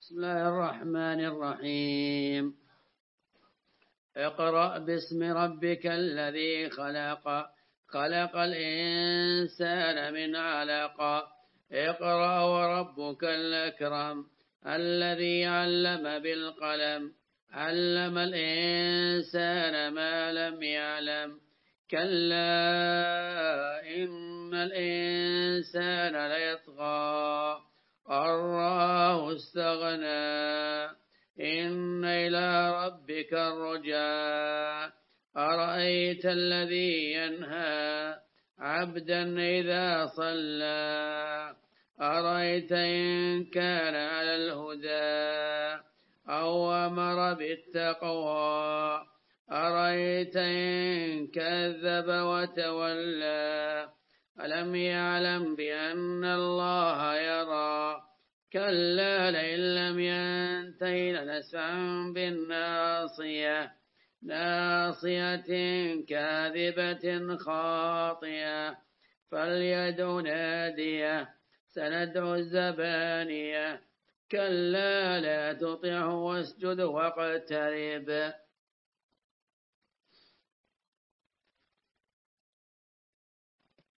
بسم الله الرحمن الرحيم. اقرأ باسم ربك الذي خلق، خلق الإنسان من علق. اقرأ وربك الأكرم الذي علم بالقلم، علم الإنسان ما لم يعلم. كلا إن الإنسان ليطغى أن رآه استغنى، إن إلى ربك الرجعى. أرأيت الذي ينهى عبدا إذا صلى، أرأيت إن كان على الهدى أو أمر بالتقوى، أرأيت إن كذب وتولى. ألم يعلم بأن الله يرى، كلا لئن لم ينته لنسفعا بالناصية، ناصية كاذبة خاطئة. فليدع ناديه سندع الزبانية، كلا لا تطعه واسجد واقترب